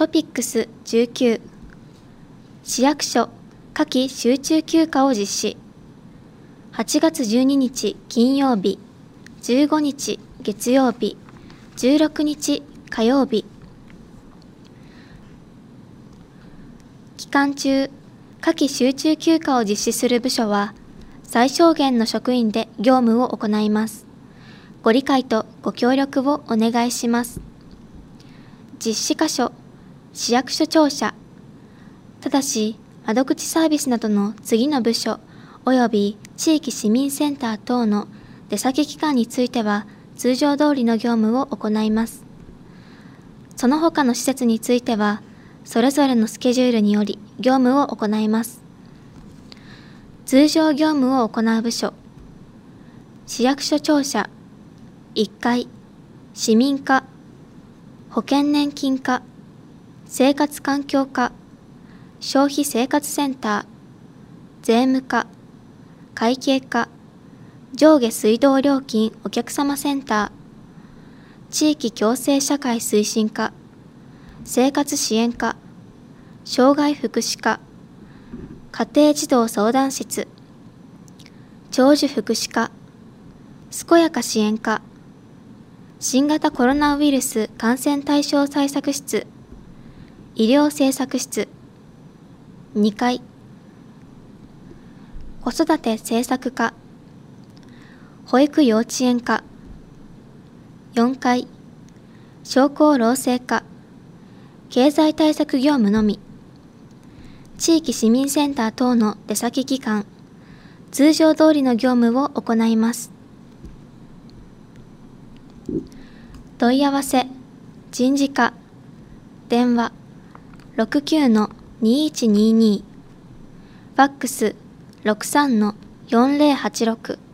トピックス19市役所夏季集中休暇を実施。8月12日金曜日、15日月曜日、16日火曜日。期間中、夏季集中休暇を実施する部署は、最小限の職員で業務を行います。ご理解とご協力をお願いします。実施箇所、市役所庁舎。ただし、窓口サービスなどの次の部署及び地域市民センター等の出先機関については通常通りの業務を行います。その他の施設については、それぞれのスケジュールにより業務を行います。通常業務を行う部署、市役所庁舎、1階、市民課、保険年金課、生活環境課、消費生活センター、税務課、会計課、上下水道料金お客様センター、地域共生社会推進課、生活支援課、障害福祉課、家庭児童相談室、長寿福祉課、健やか支援課、新型コロナウイルス感染対象対策室、医療政策室、2階、子育て政策課、保育幼稚園課、4階、商工労政課、経済対策業務のみ、地域市民センター等の出先機関、通常通りの業務を行います。問い合わせ、人事課、電話、69-2122、ファックス、63-4086